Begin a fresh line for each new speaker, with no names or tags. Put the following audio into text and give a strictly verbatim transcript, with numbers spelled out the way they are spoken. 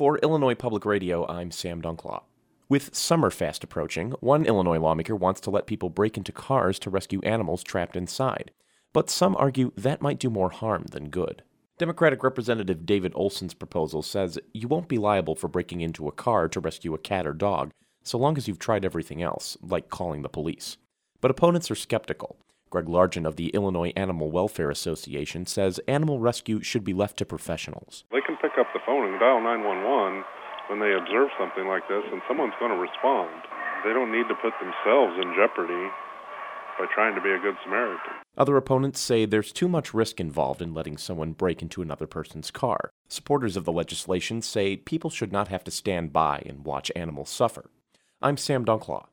For Illinois Public Radio, I'm Sam Dunklaw. With summer fast approaching, one Illinois lawmaker wants to let people break into cars to rescue animals trapped inside. But some argue that might do more harm than good. Democratic Representative David Olson's proposal says you won't be liable for breaking into a car to rescue a cat or dog, so long as you've tried everything else, like calling the police. But opponents are skeptical. Greg Largent of the Illinois Animal Welfare Association says animal rescue should be left to professionals.
They can pick up the phone and dial nine one one when they observe something like this, and someone's going to respond. They don't need to put themselves in jeopardy by trying to be a good Samaritan.
Other opponents say there's too much risk involved in letting someone break into another person's car. Supporters of the legislation say people should not have to stand by and watch animals suffer. I'm Sam Dunklaw.